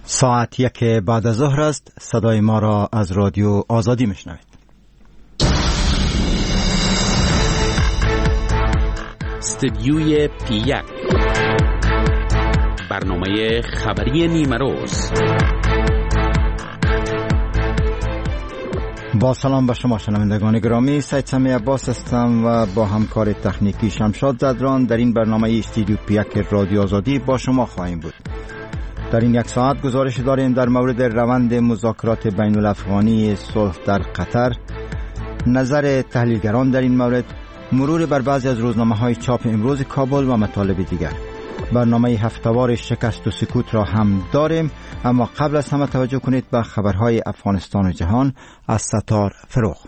ساعت 1 بعد از ظهر است. صدای ما را از رادیو آزادی میشنوید. استدیوی پی1 برنامه خبری نیمروز. با سلام به شما شنوندگان گرامی، سید سمی عباس هستم و با همکار تکنیکی شمشاد زدران در این برنامه استدیو پی1 رادیو آزادی با شما خواهیم بود. در این 1 ساعت گزارش داریم در مورد روند مذاکرات بین الافغانی صلح در قطر، نظر تحلیلگران در این مورد، مرور بر بعضی از روزنامه‌های چاپ امروز کابل و مطالب دیگر. برنامه هفته‌وار شکست و سکوت را هم داریم، اما قبل از همه توجه کنید به خبرهای افغانستان و جهان از ستار فروغ.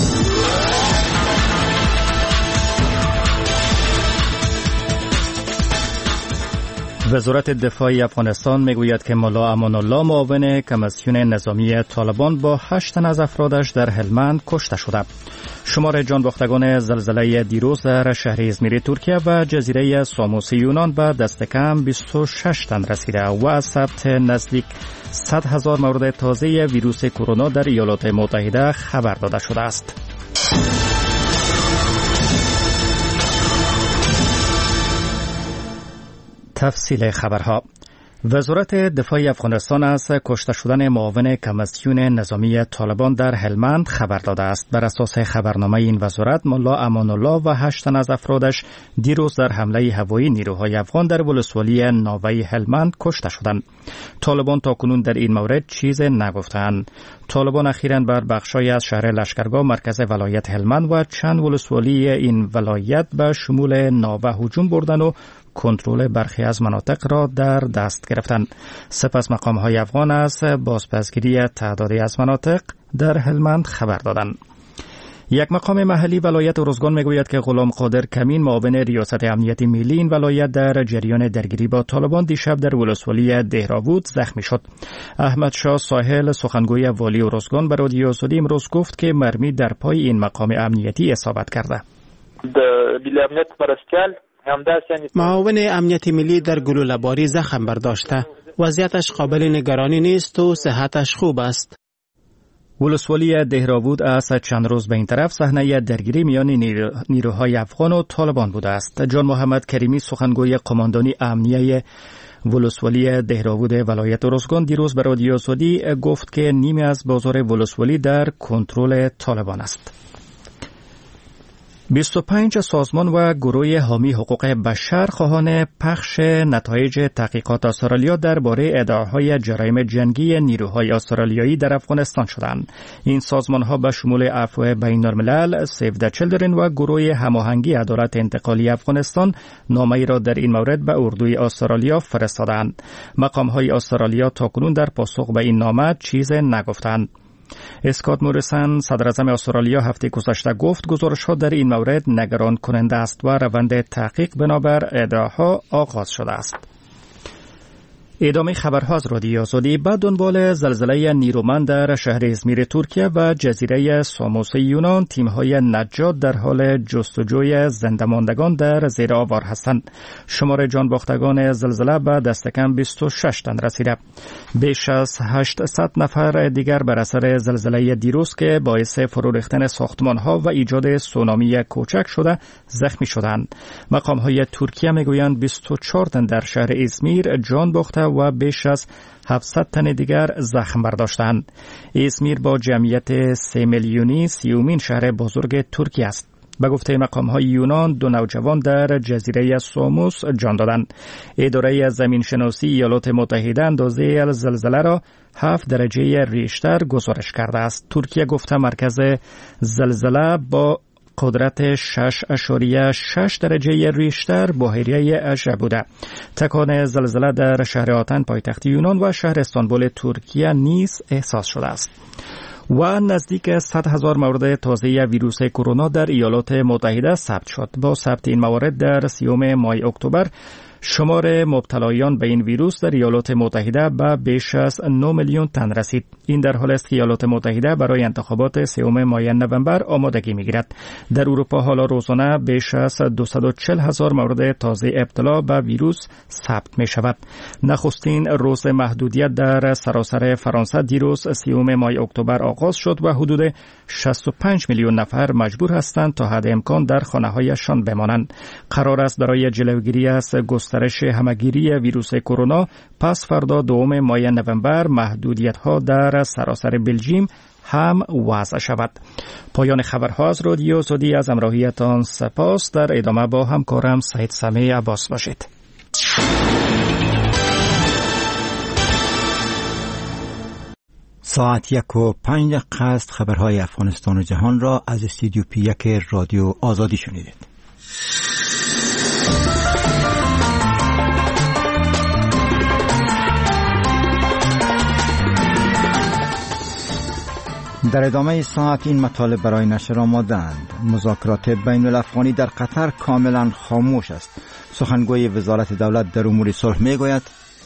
وزارت دفاع افغانستان میگوید که ملا امان الله معاون کمیسیون نظامی طالبان با 8 تن از افرادش در هلمند کشته شده. شمار جانباختگان زلزله دیروز در شهر ازمیر ترکیه و جزیره ساموس یونان به دست کم 26 تن رسیده و از ثبت نزدیک 100,000 مورد تازه ویروس کرونا در ایالات متحده خبر داده شده است. تفصیل خبرها. وزارت دفاع افغانستان از کشته شدن معاون کمیسیون نظامی طالبان در هلمند خبر داده است. بر اساس خبرنامه این وزارت، ملا امان الله و 8 تن از افرادش دیروز در حمله هوایی نیروهای افغان در ولسوالی ناوه هلمند کشته شدند. طالبان تاکنون در این مورد چیز نگفتند. طالبان اخیراً بر بخشای از شهر لشکرگاه مرکز ولایت هلمند و چند ولسوالی این ولایت به شمول ناوه هجوم بردند و کنترل برخی از مناطق را در دست گرفتند. سپس مقام‌های افغان از بازپسگیری تعدادی از مناطق در هلمند خبر دادند. یک مقام محلی ولایت ارزگان میگوید که غلام قادر کمین معاون ریاست امنیت ملی این ولایت در جریان درگیری با طالبان دیشب در ولسوالی دهراوود زخمی شد. احمد شاه ساحل سخنگوی والی ارزگان به رادیو آزادی امروز گفت که مرمی در پای این مقام امنیتی اصابت کرده. معاون امنیت ملی در گلوله‌باری زخم برداشته. وضعیتش قابل نگرانی نیست و صحتش خوب است. ولسوالی دهراوود از چند روز به این طرف صحنه درگیری میان نیروهای افغان و طالبان بوده است. جان محمد کریمی سخنگوی قماندانی امنیه ولسوالی دهراوود ولایت ارزگان دیروز به رادیو آزادی گفت که نیمی از بازار ولسوالی در کنترل طالبان است. 25 سازمان و گروه حامی حقوق بشر خواهان پخش نتایج تحقیقات استرالیا درباره ادعاهای جرایم جنگی نیروهای استرالیایی در افغانستان شدند. این سازمان‌ها به شمول عفو بین‌الملل، سیو د چیلدرن و گروه هماهنگی عدالت انتقالی افغانستان نامه‌ای را در این مورد به اردوی استرالیا فرستادند. مقام‌های استرالیا تاکنون در پاسخ به این نامه چیز نگفتند. اسکات موریسن صدراعظم استرالیا هفته گذشته گفت گزارش‌ها در این مورد نگران کننده است و روند تحقیق بنابر ادعاها آغاز شده است. ادامه خبرها از رادیو آزادی. به دنبال زلزله نیرومند در شهر ازمیر ترکیه و جزیره ساموس یونان، تیم‌های نجات در حال جستجوی زنده‌ماندگان در زیر آوار هستند. شمار جانباختگان زلزله به دست کم 26 تن رسیده. بیش از 800 نفر دیگر بر اثر زلزله دیروز که باعث فرو ریختن ساختمان‌ها و ایجاد سونامی کوچک شده زخمی شدند. مقام‌های ترکیه میگویند 24 تن در شهر ازمیر جان باخته و بیش از 700 تن دیگر زخم برداشتند. ازمیر با جمعیت 3 میلیونی 30مین شهر بزرگ ترکیه است. به گفته مقام‌های یونان 2 نوجوان در جزیره ساموس جان دادند. اداره زمینشناسی ایالات متحده اندازه زلزله را 7 درجه ریشتر گزارش کرده است. ترکیه گفته مرکز زلزله با قدرت 6.6 درجه ریشتر بحیره اژه بوده. تکان زلزله در شهر آتن پایتخت یونان و شهر استانبول ترکیه نیز احساس شده است. و نزدیک 100,000 مورد تازه ویروس کرونا در ایالات متحده ثبت شد. با ثبت این موارد در 30 ماه اکتبر شمار مبتلایان به این ویروس در ایالات متحده به بیش از 9 میلیون تن رسید. این در حالی است که ایالات متحده برای انتخابات 3 ماه نوامبر آمادگی می‌گیرد. در اروپا حالا روزانه بیش از 240,000 مورد تازه ابتلا به ویروس ثبت می‌شود. نخستین روز محدودیت در سراسر فرانسه دیروز 30 ماه اکتبر آغاز شد و حدود 65 میلیون نفر مجبور هستند تا حد امکان در خانه‌هایشان بمانند. قرار است برای جلوگیری از گسترش همه‌گیری ویروس کرونا پس فردا 2 ماه نوامبر محدودیت‌ها در سراسر بلژیم هم وضع شود. پایان خبرها از رادیو آزادی. از همراهیتان سپاس. در ادامه با همکارم سعید سمیع عباس باشید. ساعت 1:05 است. خبرهای افغانستان و جهان را از استودیو P1 رادیو آزادی شنیدید. در ادامه ساعت این مطالب برای نشر آماده‌اند. مذاکرات بین الافغانی در قطر کاملا خاموش است. سخنگوی وزارت دولت در امور صلح میگوید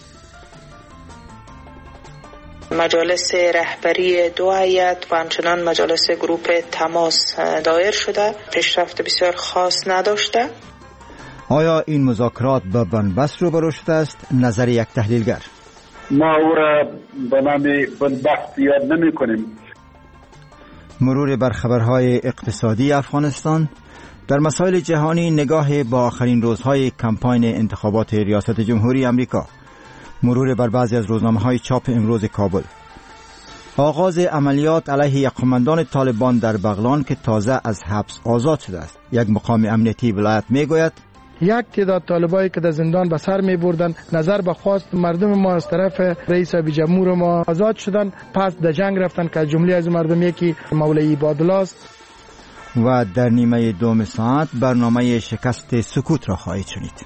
مجالس رهبری 2 هیئت و همچنان مجالس گروپ تماس دایر شده، پیشرفت بسیار خاص نداشته. آیا این مذاکرات با بنبست روبرو شده است؟ نظر یک تحلیلگر: ما او را به نام بنبست یاد نمی کنیم. مرور بر خبرهای اقتصادی افغانستان. در مسائل جهانی نگاه با آخرین روزهای کمپاین انتخابات ریاست جمهوری امریکا. مرور بر بعضی از روزنامه‌های چاپ امروز کابل. آغاز عملیات علیه یک قماندان طالبان در بغلان که تازه از حبس آزاد شده است. یک مقام امنیتی ولایت میگوید یک تعداد طالبایی که در زندان به سر می بردن نظر به خواست مردم ما از طرف رئیس جمهور ما آزاد شدن، پس در جنگ رفتن که جمله از مردم یکی مولوی عبادالله است. و در نیمه دوم ساعت برنامه شکست سکوت را خواهید شنید.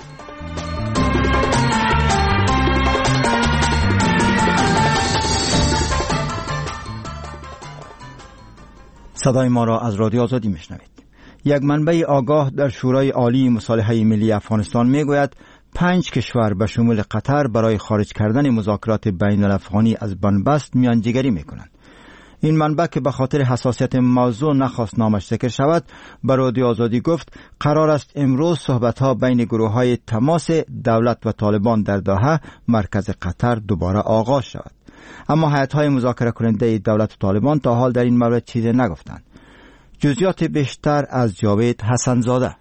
صدای ما را از رادیو آزادی میشنوید. یک منبع آگاه در شورای عالی مصالحه ملی افغانستان میگوید 5 کشور به شمول قطر برای خارج کردن مذاکرات بین الافغانی از بنبست میانجیگری میکنند. این منبع که به خاطر حساسیت موضوع نخواست نامش ذکر شود، به رادیو آزادی گفت قرار است امروز صحبت‌ها بین گروه‌های تماس دولت و طالبان در دوحه مرکز قطر دوباره آغاز شود. اما هیئت‌های مذاکره کننده دولت و طالبان تا حال در این مورد چیزی نگفتند. جزئیات بیشتر از جاوید حسن‌زاده.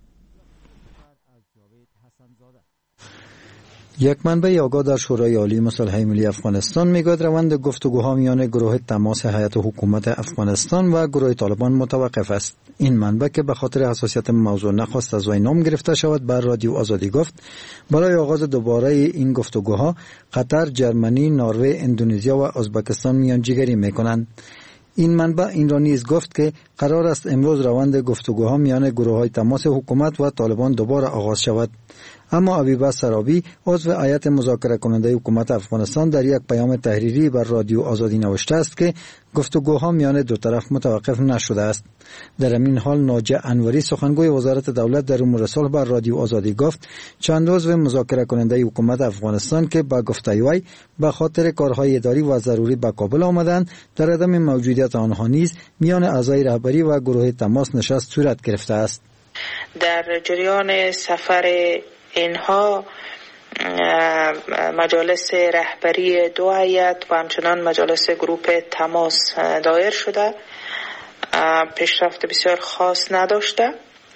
یک منبع آگاه در شورای عالی مصالحه ملی افغانستان میگوید روند گفتگوها میان گروه تماس هیئت حکومت افغانستان و گروه طالبان متوقف است. این منبع که به خاطر حساسیت موضوع نخواست از وی نام گرفته شود بر رادیو آزادی گفت برای آغاز دوباره این گفتگوها قطر، جرمنی، نروژ، اندونزیا و ازبکستان میانجیگری میکنند. این منبع این را نیز گفت که قرار است امروز روند گفتگوها میان گروه‌های تماس حکومت و طالبان دوباره آغاز شود. اما ابیبس سرابی عضو هیئت مذاکره کننده حکومت افغانستان در یک پیام تحریری بر رادیو آزادی نوشته است که گفتگوها میان دو طرف متوقف نشده است. در همین حال ناجی انوری سخنگوی وزارت دولت در امور صلح بر رادیو آزادی گفت چند عضو مذاکره کننده حکومت افغانستان که با گفته وی به خاطر کارهای اداری و ضروری به کابل آمدند در عدم موجودیت آنها نیز میان اعضای رهبری و گروه تماس نشست صورت گرفته است. در جریان سفر اینها مجالس رهبری 2 هیئت و همچنان مجالس گروپ تماس دایر شده، پیشرفت بسیار خاص نداشته.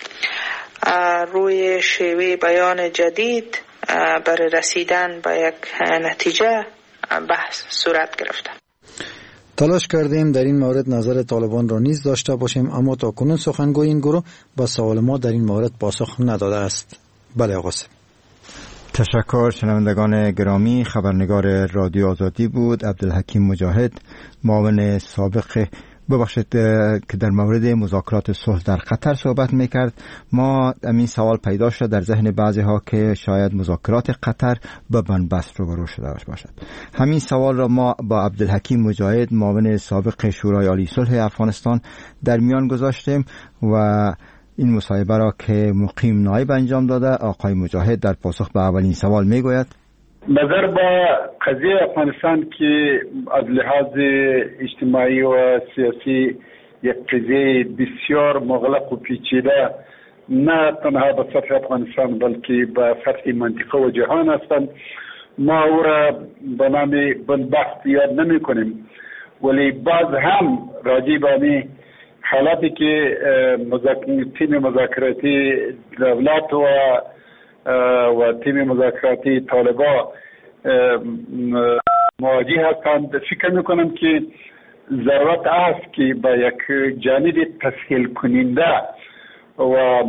روی شیوه بیان جدید برای رسیدن به یک نتیجه بحث صورت گرفته. تلاش کردیم در این مورد نظر طالبان را نیز داشته باشیم، اما تاکنون سخنگوی این گروه با سوال ما در این مورد پاسخ نداده است. بله آقا. تشکر. شنوندگان گرامی، خبرنگار رادیو آزادی بود عبدالحکیم مجاهد، معاون سابق که در مورد مذاکرات صلح در قطر صحبت میکرد. ما همین سوال پیدا شد در ذهن بعضی ها که شاید مذاکرات قطر با بنبست روبرو شده باشد. همین سوال را ما با عبدالحکیم مجاهد، معاون سابق شورای عالی صلح افغانستان، در میان گذاشتیم و این مصاحبه را که مقیم نایب انجام داده. آقای مجاهد در پاسخ به اولین سوال میگوید نظر به قضیه افغانستان که از لحاظ اجتماعی و سیاسی یک قضیه بسیار مغلق و پیچیده نه تنها به سطح افغانستان بلکه به سطح منطقه و جهان هستند، ما او را به نام بنبست یاد نمی کنیم، ولی باز هم راجع به حالاتی که تیم مذاکراتی دولت و تیم مذاکراتی طالبان مواجه هستند، فکر میکنم که ضرورت است که با یک جانب تسهیل کننده و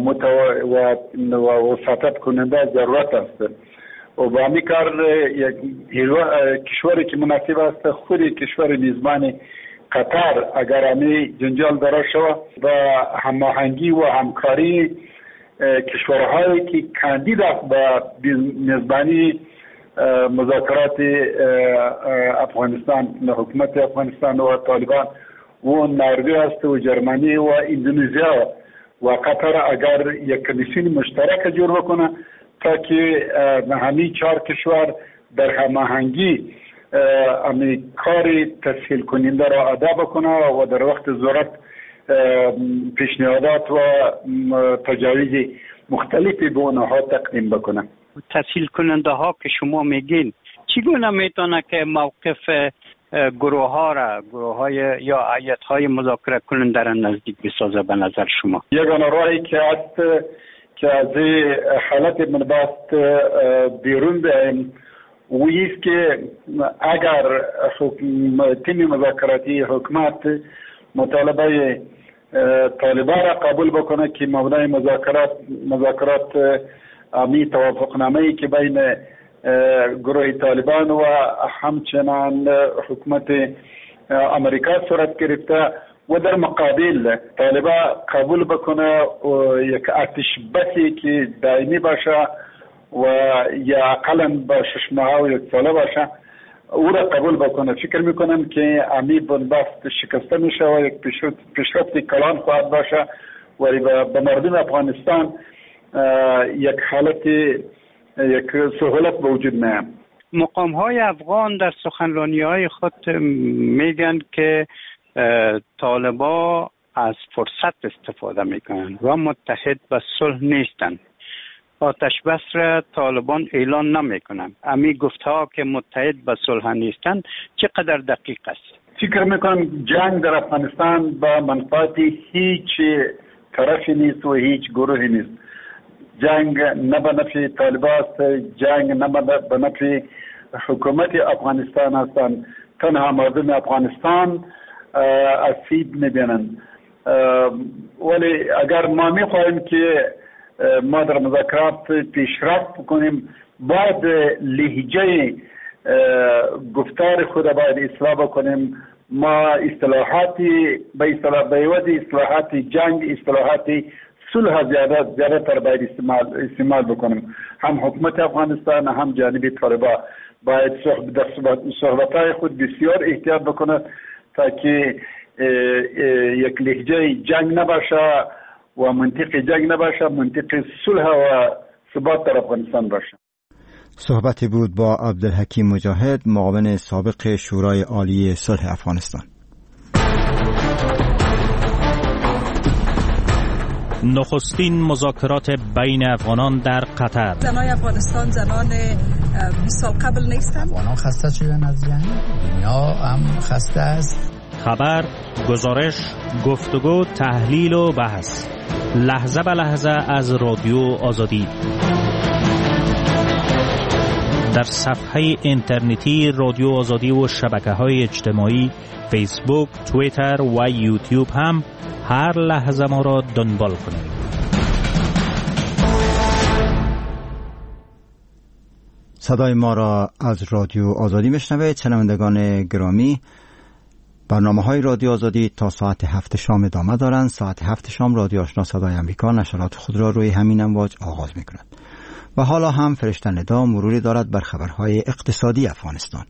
وساطت کننده ضرورت است و با همین کار یک کشوری که مناسب است خود کشور میزبان قطر اگر همی جنجال داره شود و هماهنگی و همکاری کشورهایی که کاندید است به میزبانی مذاکرات افغانستان، حکومت افغانستان و طالبان و نروژ است و جرمنی و اندونزیا و قطر اگر یک کمیسیون مشترک جور بکنه تا که همین 4 کشور در هماهنگی امی کار تسهیل کننده را ادا بکنه و در وقت ضرورت پیشنهادات و تجاویز مختلفی به اونها تقدیم بکنه. تسهیل کننده ها که شما میگین چگونه میتونه که موقف گروه های یا هیئت های مذاکره کننده را نزدیک بسازه به نظر شما؟ یگانه راهی که است که از حالت منبست بیرون بیاییم ویست که اگر تیم مذاکراتی حکومت مطالبه طالبان را قبول بکنه که مبنای مذاکرات امی توافقنامه‌ای که بین گروه طالبان و همچنان حکومت امریکا صورت گرفته و در مقابل طالبان قبول بکنه یک آتش بسی که دائمی باشه و یا اقلا با 6 ماه و 1 ساله باشه او را قبول بکنه، فکر میکنم که امی بنبست شکسته میشه و یک پیشرفت کلان خواهد باشه و به مردم افغانستان یک حالت یک سهولت به وجود میاد. مقام های افغان در سخنرانی های خود میگن که طالبان از فرصت استفاده میکنن و متحد به صلح نیستن. آتش بس را طالبان اعلان نمیکنن. امی گفتها که متحد به صلح نیستن چقدر دقیق است؟ فکر میکنم جنگ در افغانستان با منفعت هیچ طرفی نیست و هیچ گروهی نیست. جنگ نه به نفع طالبان است، جنگ نه به نفع حکومت افغانستان هستند. تنها مردم افغانستان آسیب میبینند. ولی اگر ما میخواهیم که ما در مذاکرات پیشرفت کنیم باید لهجه گفتار خود باید اصلاح بکنیم. ما اصطلاحاتی به عوض اصطلاحات جنگ اصطلاحات صلح زیادتر باید استعمال بکنیم. هم حکومت افغانستان هم جانب طالبان باید صحبتهای خود بسیار احتیاط بکنه تا که یک لهجه جنگ نباشه و منطق جنگ نباشه، منطق صلح و ثبات در افغانستان باشه. صحبتی بود با عبدالحکیم مجاهد، معاون سابق شورای عالی صلح افغانستان. نخستین مذاکرات بین افغانان در قطر. زنای افغانستان زنان 20 سال قبل نیستند. افغانان خسته شدن از جنگ، دنیا هم خسته است. خبر، گزارش، گفتگو، تحلیل و بحث، لحظه به لحظه از رادیو آزادی. در صفحه اینترنتی رادیو آزادی و شبکه‌های اجتماعی فیسبوک، توییتر و یوتیوب هم هر لحظه ما را دنبال کنید. صدای ما را از رادیو آزادی میشنوید. شنوندگان گرامی، برنامه‌های رادیو آزادی تا ساعت 7 شام ادامه دارند. ساعت 7 شام رادیو آشنا صدای آمریکا نشرات خود را روی همین امواج آغاز می‌کند. و حالا هم فرشته ندا مروری دارد بر خبرهای اقتصادی افغانستان.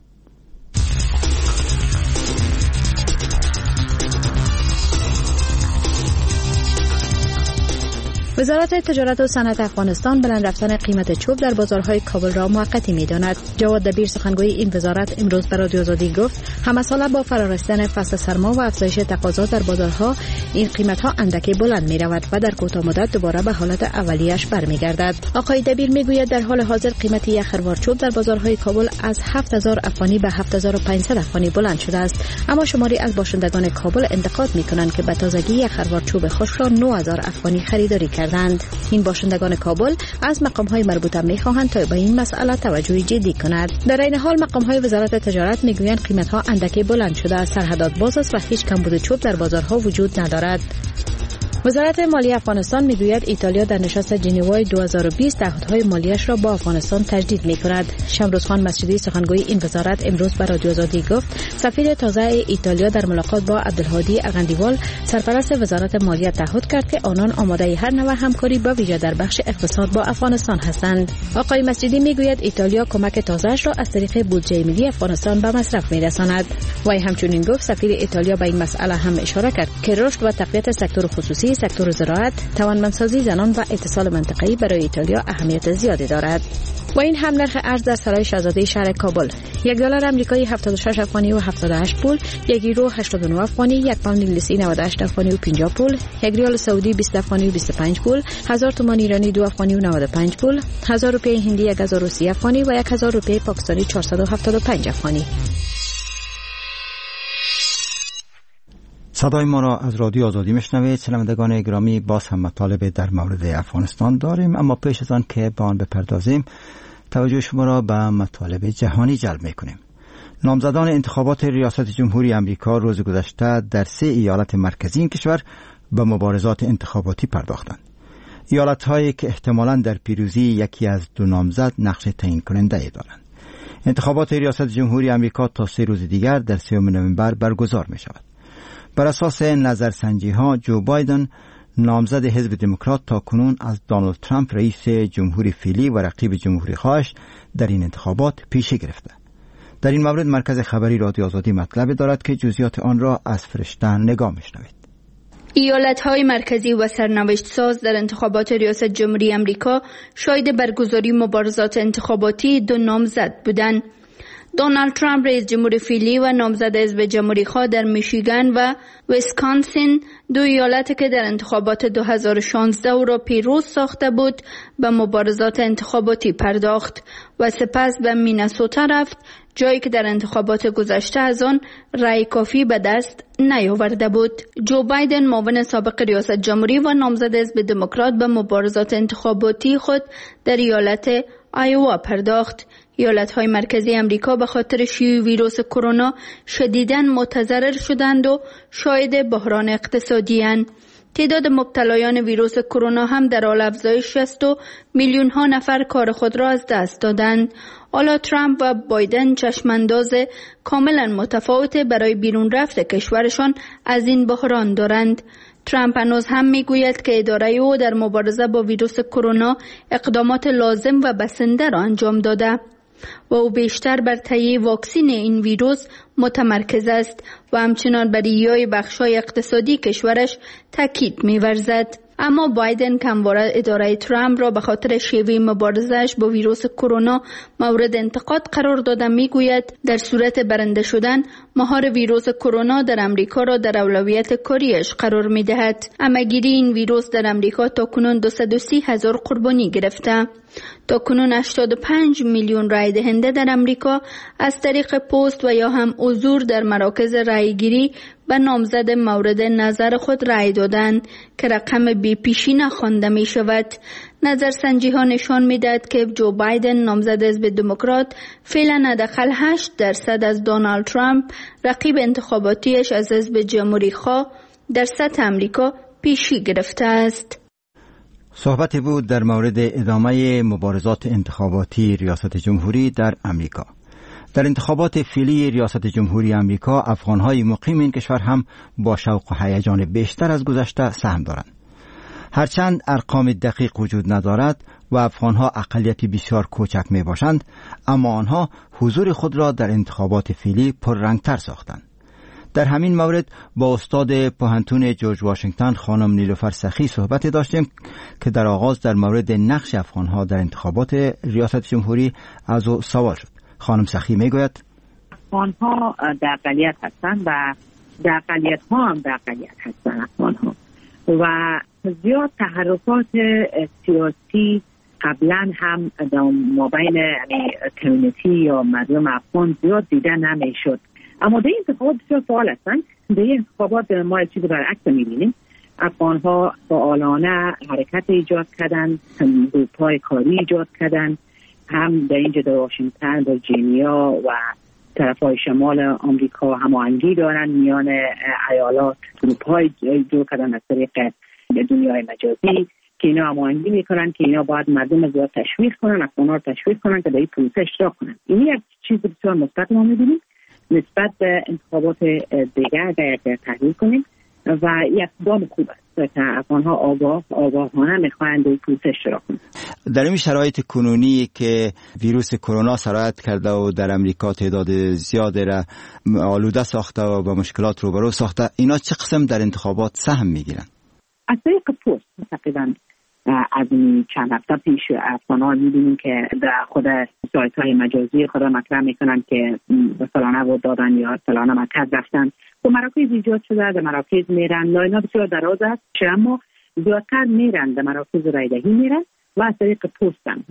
وزارت تجارت و صنعت افغانستان بلند رفتن قیمت چوب در بازارهای کابل را موقتی می‌داند. جواد دبیر سخنگوی این وزارت امروز به رادیو آزادی گفت همساله با فرارسیدن فصل سرما و افزایش تقاضا در بازارها این قیمت‌ها اندکی بلند می‌رود و در کوتاه مدت دوباره به حالت اولیه‌اش برمیگردد. آقای دبیر میگوید در حال حاضر قیمت یک خروار چوب در بازارهای کابل از 7000 افغانی به 7500 افغانی بلند شده است، اما شماری از باشندگان کابل انتقاد می‌کنند که به تازگی یک خروار چوب خشک را 9000 افغانی خریداری کردند. این باشندگان کابل از مقام‌های مربوطه می‌خواهند تا به این مسئله توجه جدی کند. در این حال مقام‌های وزارت تجارت می‌گویند قیمت‌ها اندکی بلند شده، سرحدات باز است و هیچ کمبود چوب در بازارها وجود ندارد. وزارت مالی افغانستان میگوید ایتالیا در نشست جنیوای 2020 تعهدهای مالیش را با افغانستان تجدید می‌کند. شمروزخان مسجدی سخنگوی این وزارت امروز به رادیو آزادی گفت سفیر تازه ایتالیا در ملاقات با عبدالهادی اغندیوال سرپرست وزارت مالیه تعهد کرد که آنان آماده هر نوع همکاری با ویژه در بخش اقتصاد با افغانستان هستند. آقای مسجدی میگوید ایتالیا کمک تازه‌اش را از طریق بودجه ملی افغانستان به مصرف می‌رساند. وی همچنین گفت سفیر ایتالیا به این مسئله هم اشاره کرد که رشد و تقویت سکتور خصوصی، سکتور زراعت، توانمندسازی زنان و اتصال منطقه‌ای برای ایتالیا اهمیت زیادی دارد. و این هم نرخ ارز در سرای شاهزاده شهر کابل: $1 آمریکایی 76 افغانی و 78 پول، یک یورو 89 افغانی، یک پوند انگلیسی 98 افغانی و 50 پول، یک ریال سعودی 20 افغانی و 25 پول، 1000 تومان ایرانی 2 افغانی و 95 پول، 1000 روپیه هندی 1030 افغانی و 1000 روپیه پاکستانی 475 افغانی. صدای ما را از رادیو آزادی میشنوید. شنوندگان گرامی، باز هم مطالب در مورد افغانستان داریم، اما پیش از آن که به آن بپردازیم توجه شما را به مطالب جهانی جلب میکنیم. نامزدان انتخابات ریاست جمهوری امریکا روز گذشته در 3 ایالت مرکزی این کشور به مبارزات انتخاباتی پرداختند. ایالت‌هایی که احتمالاً در پیروزی یکی از 2 نامزد نقش تعیین کننده دارند. انتخابات ریاست جمهوری امریکا تا 3 روز دیگر در 3 نوامبر برگزار می شود. بر اساس نظرسنجی ها جو بایدن نامزد حزب دموکرات تا کنون از دونالد ترامپ رئیس جمهوری فعلی و رقیب جمهوری خواهش در این انتخابات پیشی گرفته. در این مورد مرکز خبری رادیو آزادی مطلب دارد که جزئیات آن را از فرشته نگاه می‌شنوید. ایالت‌های مرکزی و سرنوشت ساز در انتخابات ریاست جمهوری امریکا شاهد برگزاری مبارزات انتخاباتی 2 نامزد بودند. دونالد ترامپ رئیس جمهور فعلی و نامزد حزب جمهوری خواه در میشیگان و ویسکانسین، 2 ایالتی که در انتخابات 2016 او را پیروز ساخته بود، به مبارزات انتخاباتی پرداخت و سپس به مینسوتا رفت، جایی که در انتخابات گذشته از آن رأی کافی به دست نیاورده بود. جو بایدن معاون سابق ریاست جمهوری و نامزد حزب دموکرات به مبارزات انتخاباتی خود در ایالت آیوا پرداخت. ایالت‌های مرکزی امریکا به خاطر شیوع ویروس کرونا شدیداً متضرر شدند و شاهد بحران اقتصادی اند. تعداد مبتلایان ویروس کرونا هم در حال افزایش است و میلیون‌ها نفر کار خود را از دست دادند. حالا ترامپ و بایدن چشمانداز کاملا متفاوت برای بیرون رفت کشورشان از این بحران دارند. ترامپ هنوز هم میگوید که اداره او در مبارزه با ویروس کرونا اقدامات لازم و بسنده را انجام داده و او بیشتر بر تهیه واکسن این ویروس متمرکز است و همچنان بر ایای بخش‌های اقتصادی کشورش تاکید می‌ورزد. اما بایدن همواره اداره ترامپ را به خاطر شیوه مبارزه‌اش با ویروس کرونا مورد انتقاد قرار داده. میگوید در صورت برنده شدن مهار ویروس کرونا در امریکا را در اولویت کاریش قرار می‌دهد. همه‌گیری این ویروس در امریکا تاکنون 230,000 قربانی گرفته. تاکنون 85 میلیون رای دهنده در امریکا از طریق پست و یا هم حضور در مراکز رایگیری به نامزد مورد نظر خود رای دادند که رقم بی پیشینه خوانده می شود. نظرسنجی ها نشان می دهد که جو بایدن نامزد حزب دموکرات فعلا حداقل 8% از دونالد ترامپ رقیب انتخاباتیش از حزب جمهوری خواه در سطح امریکا پیشی گرفته است. صحبت بود در مورد ادامه مبارزات انتخاباتی ریاست جمهوری در امریکا. در انتخابات فعلی ریاست جمهوری امریکا افغان‌های مقیم این کشور هم با شوق و هیجان بیشتر از گذشته سهم دارند. هرچند ارقام دقیق وجود ندارد و افغان‌ها اقلیتی بسیار کوچک میباشند، اما آنها حضور خود را در انتخابات فعلی پررنگتر ساختند. در همین مورد با استاد پوهنتون جورج واشنگتن خانم نیلوفر سخی صحبت داشتیم که در آغاز در مورد نقش افغانها در انتخابات ریاست جمهوری از او سوال شد. خانم سخی میگوید افغانها در اقلیت هستند و در اقلیت ها هم در اقلیت هستند افغانها و زیاد تحرکات سیاسی قبلا هم در مابین کمیونیتی یا مردم افغان زیاد دیده نمیشد، اما در این انتخابات بسیار فعال هستند. در این انتخابات ما چیزی برعکس میبینیم. افغانها فعالانه حرکت ایجاد کردن، گروپ‌های کاری ایجاد کردن، هم در اینجا در واشنگتن، ویرجینیا و طرفهای شمال آمریکا هماهنگی دارن میان ایالات، گروپ‌های ایجاد کردن از طریق دنیای مجازی که اینا هماهنگی میکنن که اینا باید مردم زیاد تشویق کنن، افغان‌ها رو تشویق کنن که در این پروسه اشتراک کنن. این یک چیز بسیار مثبت ما می‌بینیم نسبت به انتخابات دیگر اگر تحلیل کنیم و یک گام خوب است که افغان‌ها آگاهانه می‌خواهند در این پروسه اشتراک کنند. در این شرایط کنونی که ویروس کرونا سرایت کرده و در امریکا تعداد زیادی را آلوده ساخته و با مشکلات روبرو ساخته، اینا چه قسم در انتخابات سهم می‌گیرن؟ از طریق پست تقریبا از این چند هفته پیش افغان‌ها می‌بینیم که در خود سایت‌های مجازی خود مطرح می‌کنن که فلانه ووت دادن یا فلانه مرکز رفتن و مراکز ایجاد شده. در مراکز میرن، لاین‌ها بسیار دراز است، اما زیادتر میرن در مراکز رایدهی میرن و از طریق پستن.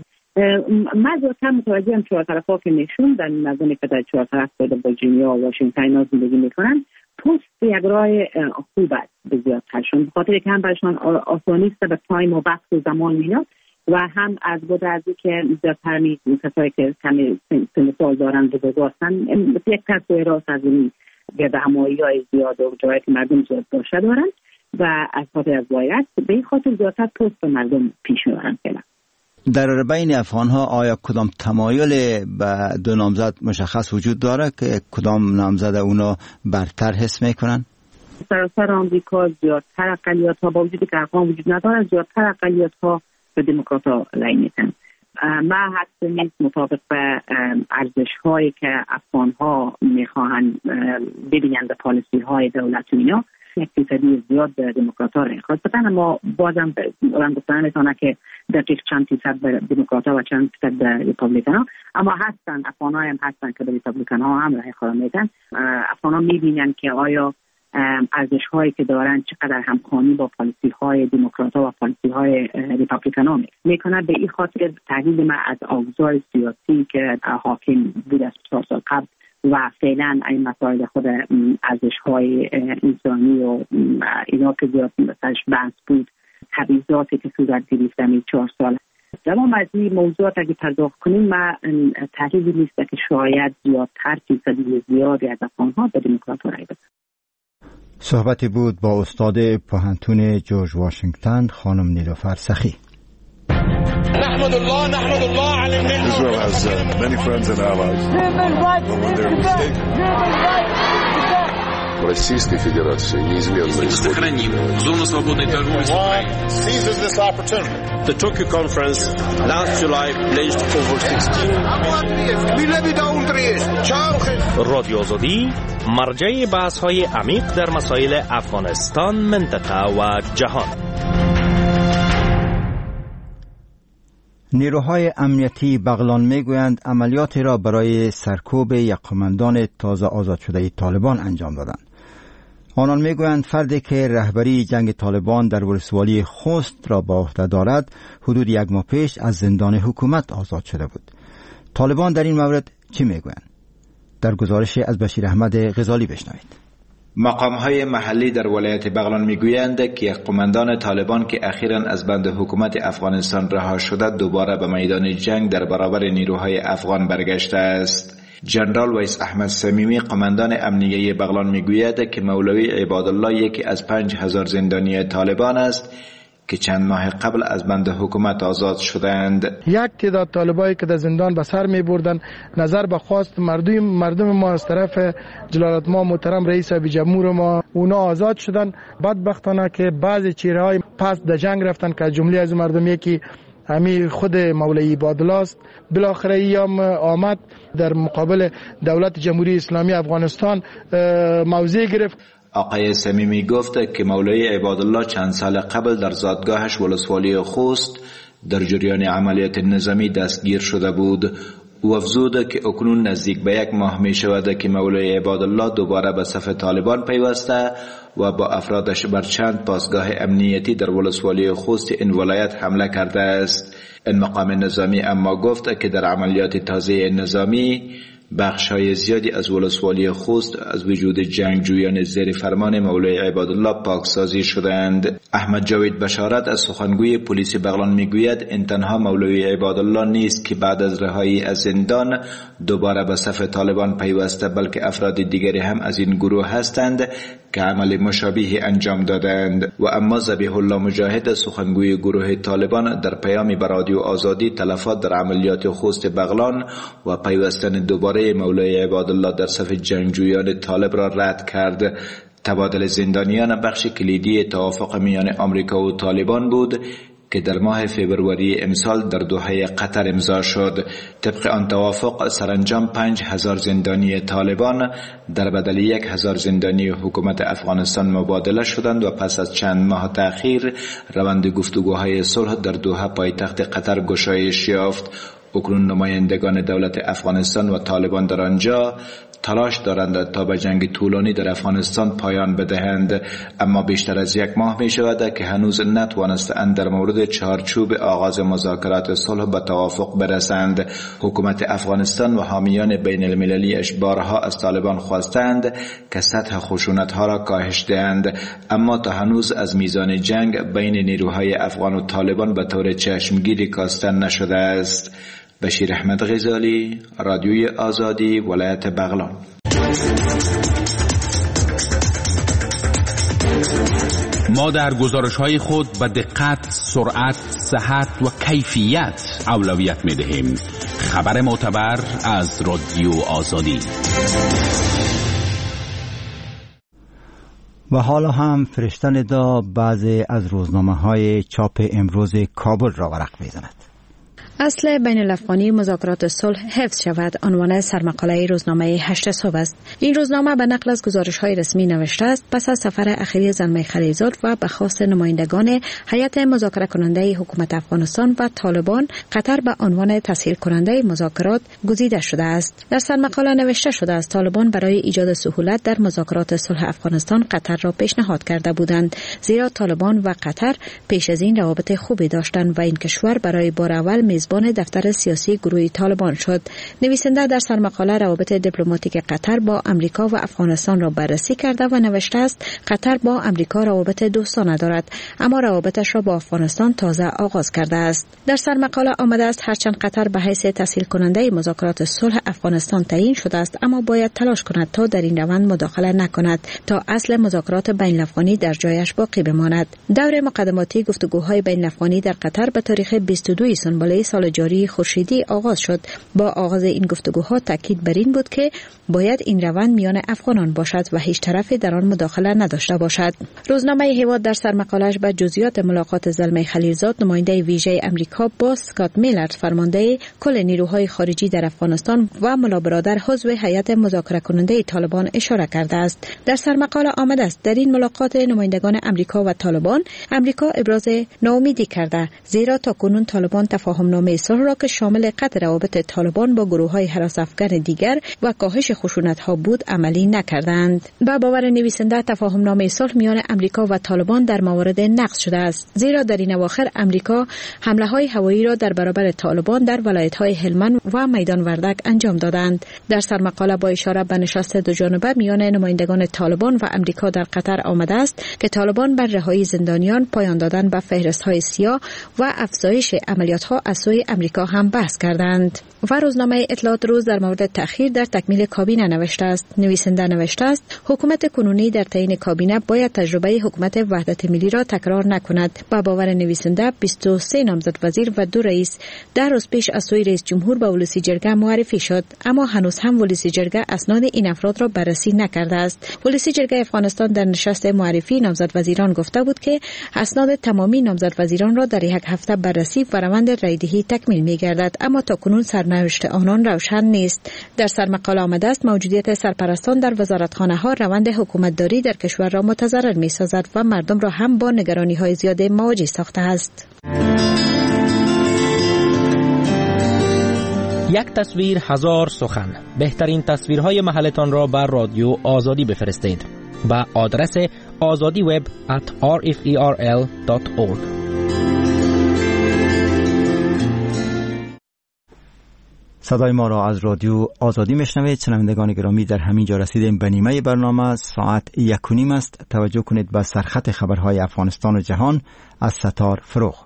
من زیادتر متوجه هم چهار طرفا که میشون در نظامی که در چهار طرف در ویرجینیا و واشنگتن زندگی میکنن، پست یک راه خوب است به زیادترشون، به خاطر که هم برشان آسانی است به تایم و وقت و زمان میاد و هم از بود از که زیادتر کسایی که کمی سن سال دارن بزرگاستن یک تصویر راست از این گرد همایی های زیاد و جایی که مردم زیاد باشه دارن و از خاطر از وایرس به این خاطر زیادتر پست به مردم پیش میبرن. در بین افغان‌ها آیا کدام تمایل به دو نامزد مشخص وجود داره که کدام نامزد اونا برتر حس میکنن؟ سراسر آمریکا زیادتر اقلیت‌ها با وجودی که ارقام وجود نداره، زیادتر اقلیت‌ها به دموکرات‌ها رای میدن. من حتی نیست مطابق به ارزش‌هایی که افغان‌ها میخواهند ببینن در پالیسی‌های دولت و اینا، یک فیصدی زیاد به دموکرات‌ها رای خواهد بدن، اما بازم گفتن میتونه که دقیق چند فیصد به دموکرات‌ها و چند فیصد به ریپابلیکان‌ها، اما هستن افغان‌ها هم هستن که به ریپابلیکان‌ها هم رای خواهد میدن. افغان‌ها میبینن که آیا ارزش‌هایی که دارن چقدر همخوانی با پالیسی‌های دموکرات‌ها و پالیسی‌های ریپابلیکان‌ها میکنه. به این خاطر تحلیل من از آگزار سیاسی که حاکم بود از 4 سال قبل و فعلا این مسائل خود ارزش‌های انسانی و اینا که زیاد سرش بحث بود، تبعیضاتی که صورت گرفت در 4 سال، تمام از این موضوعات اگه پرداخت کنیم ما تحلیلی نیست که شاید زیادتر فیصدی زیادی از افغان‌ها به دموکرات‌ها رای بدن. صحبتی بود با استاد پوهنتون جورج واشنگتن خانم نیلوفر سخی. نحمد الله على النعمة. Israel has many friends and allies. Российской Федерации неизменно сохраним зону свободной торговли с Украиной. Seizes this opportunity. The Tokyo conference last July pledged over 16 رادیو آزادی مرجع بحث‌های عمیق در مسائل افغانستان، منطقه و جهان. نیروهای امنیتی بغلان میگویند عملیاتی را برای سرکوب یک قماندان تازه آزاد شده طالبان انجام دادند. آنان میگویند فردی که رهبری جنگ طالبان در ولسوالی خوست را به عهده دارد حدود 1 ماه پیش از زندان حکومت آزاد شده بود. طالبان در این مورد چی میگویند؟ در گزارش از بشیر احمد غزالی بشنوید. مقام‌های محلی در ولایت بغلان میگویند که یک قماندان طالبان که اخیراً از بند حکومت افغانستان رها شده دوباره به میدان جنگ در برابر نیروهای افغان برگشته است. جنرال ویس احمد صمیمی قماندان امنیه بغلان میگوید که مولوی عبادالله یکی از 5000 زندانی طالبان است که چند ماه قبل از بند حکومت آزاد شدند. یک تعداد طالبایی که در زندان به سر می بردن نظر به خواست مردم ما از طرف جلالت ما محترم رئیس جمهور ما اونا آزاد شدن. بدبختانه که بعضی چهره‌های پس در جنگ رفتن که جمله از مردم یکی همین خود مولوی عبادالله است. بالاخره ایام آمد در مقابل دولت جمهوری اسلامی افغانستان موضع گرفت. آقای صمیمی گفت که مولوی عبادالله چند سال قبل در زادگاهش ولسوالی خوست در جریان عملیات نظامی دستگیر شده بود. او افزود که اکنون نزدیک به 1 ماه می شود که مولوی عبادالله دوباره به صف طالبان پیوسته و با افرادش بر چند پاسگاه امنیتی در ولسوالی خوست این ولایت حمله کرده است. این مقام نظامی اما گفت که در عملیات تازه نظامی بخش‌های زیادی از ولسوالی خوست از وجود جنگجویان زیر فرمان مولوی عبادالله پاکسازی شدند. احمد جاوید بشارت از سخنگوی پلیس بغلان میگوید این تنها مولوی عبادالله نیست که بعد از رهایی از زندان دوباره به صف طالبان پیوسته، بلکه افراد دیگری هم از این گروه هستند که عمل مشابهی انجام دادند. و اما ذبیح الله مجاهد سخنگوی گروه طالبان در پیامی به رادیو آزادی تلفات در عملیات خوست بغلان و پیوستن دوباره مولوی عبادالله در صف جنگجویان طالب را رد کرد. تبادل زندانیان بخش کلیدی توافق میان آمریکا و طالبان بود که در ماه فوریه امسال در دوحه قطر امضا شد. طبق آن توافق سرانجام 5000 زندانی طالبان در بدل 1000 زندانی حکومت افغانستان مبادله شدند و پس از چند ماه تأخیر روند گفتگوهای صلح در دوحه پایتخت قطر گشایش یافت. اکنون نمایندگان دولت افغانستان و طالبان در آنجا تلاش دارند تا به جنگ طولانی در افغانستان پایان بدهند، اما بیشتر از 1 ماه می شود که هنوز نتوانستند در مورد چارچوب آغاز مذاکرات صلح به توافق برسند. حکومت افغانستان و حامیان بین المللیش بارها از طالبان خواستند که سطح خشونت‌ها را کاهش دهند، اما تا هنوز از میزان جنگ بین نیروهای افغان و طالبان به طور چشمگیری کاسته نشده است. بشیر احمد غزالی، رادیوی آزادی، ولایت بغلان. ما در گزارش‌های خود به دقت، سرعت، صحت و کیفیت اولویت می‌دهیم. خبر معتبر از رادیو آزادی. و حالا هم فرشته ندا بعضی از روزنامه‌های چاپ امروز کابل را ورق می‌زند. اصل بین الافغانی مذاکرات صلح حفظ شود عنوان سرمقاله روزنامه 8 صبح است. این روزنامه به نقل از گزارش‌های رسمی نوشته است پس از سفر اخیری زلمه خلیلزاد و به خواست نمایندگان هیئت مذاکره کننده حکومت افغانستان و طالبان، قطر به عنوان تسهیل کننده مذاکرات گزیده شده است. در سرمقاله نوشته شده است طالبان برای ایجاد سهولت در مذاکرات صلح افغانستان قطر را پیشنهاد کرده بودند، زیرا طالبان و قطر پیش از این روابط خوبی داشتند و این کشور برای بار اول میزبان دفتر سیاسی گروه طالبان شد. نویسنده در سرمقاله روابط دیپلماتیک قطر با امریکا و افغانستان را بررسی کرده و نوشته است قطر با امریکا روابط دوستانه دارد، اما روابطش را با افغانستان تازه آغاز کرده است. در سرمقاله آمده است هرچند قطر به حیث تسهیل کننده مذاکرات صلح افغانستان تعیین شده است، اما باید تلاش کند تا در این روند مداخله نکند تا اصل مذاکرات بین الافغانی در جایش باقی بماند. دور مقدماتی گفتگوهای بین الافغانی در قطر به تاریخ 22 اسفند سال جاری خورشیدی آغاز شد. با آغاز این گفتگوها تاکید بر این بود که باید این روند میان افغانان باشد و هیچ طرفی در آن مداخله نداشته باشد. روزنامه هیواد در سرمقاله‌اش به جزئیات ملاقات زلمه خلیلزاد نماینده ویژه امریکا با اسکات میلر فرمانده کل نیروهای خارجی در افغانستان و ملا برادر عضو هیئت مذاکره کننده طالبان اشاره کرده است. در سرمقاله آمده است در این ملاقات نمایندگان امریکا و طالبان امریکا ابراز ناامیدی کرده، زیرا تاکنون طالبان تفاهم‌نامه صلح را که شامل قطع روابط طالبان با گروه‌های هراس افکن دیگر و کاهش خشونت‌ها بود عملی نکردند. با باور نویسنده تفاهم‌نامه صلح میان امریکا و طالبان در موارد نقض شده است، زیرا در این اواخر امریکا حمله‌های هوایی را در برابر طالبان در ولایت‌های هلمند و میدان وردک انجام دادند. در سرمقاله با اشاره به نشست دوجانبه میان نمایندگان طالبان و امریکا در قطر آمده است که طالبان بر رهایی زندانیان، پایان دادن به فهرست‌های سیاه و افزایش عملیات‌ها از سوی امریکا هم بحث کردند. و روزنامه اطلاعات روز در مورد تأخیر در تکمیل کابینه نوشته است. نویسنده نوشته است حکومت کنونی در تعیین کابینه باید تجربه حکومت وحدت ملی را تکرار نکند. با باور نویسنده 23 نامزد وزیر و 2 رئیس در روز پیش از سوی رئیس جمهور به ولسی جرگه معرفی شد، اما هنوز هم ولسی جرگه اسناد این افراد را بررسی نکرده است. ولسی جرگه افغانستان در نشست معرفی نامزد وزیران گفته بود که اسناد تمامی نامزد وزیران را در یک هفته بررسی و روند رایدهی تکمیل می‌گردد، اما تاکنون سرنوشت آنان روشن نیست. در سرمقاله آمده است موجودیت سرپرستان در وزارتخانه‌ها روند حکومتداری در کشور را متضرر می‌سازد و مردم را هم با نگرانی‌های زیاد مواجه ساخته است. یک تصویر هزار سخن. بهترین تصویرهای محلتان را بر رادیو آزادی بفرستید با آدرس azadiweb@rferl.org. صدای ما را از رادیو آزادی میشنوید. شنوندگان گرامی، در همین جا رسیدیم به نیمه برنامه. ساعت 1:30 است. توجه کنید به سرخط خبرهای افغانستان و جهان از ستار فروغ.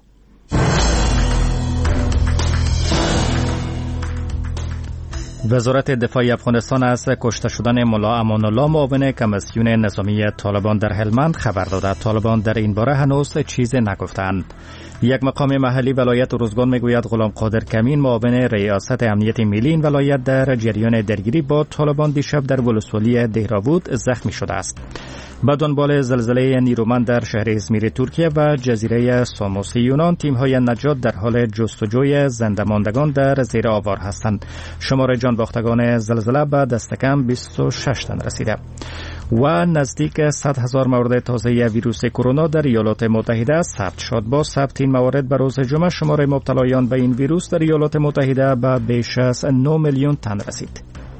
وزارت دفاع افغانستان از کشته شدن ملا امان الله معاون کمیسیون نظامی طالبان در هلمند خبر داده. طالبان در این باره هنوز چیزی نگفتند. یک مقام محلی ولایت ارزگان میگوید غلام قادر کمین معاون ریاست امنیت ملی این ولایت در جریان درگیری با طالبان دیشب در ولسوالی دهراوود زخمی شده است. به دنبال زلزله نیرومند در شهر ازمیر ترکیه و جزیره ساموس یونان، تیم‌های نجات در حال جستجوی زنده‌ماندگان در زیر آوار هستند. شمار جان باختگان زلزله به دست کم 26 تن رسیده. و نزدیک 100,000 مورد تازه ویروس کرونا در ایالات متحده ثبت شد. با ثبت این موارد به روز جمعه شمار مبتلایان به این ویروس در ایالات متحده به بیش از 9 میلیون تن رسید.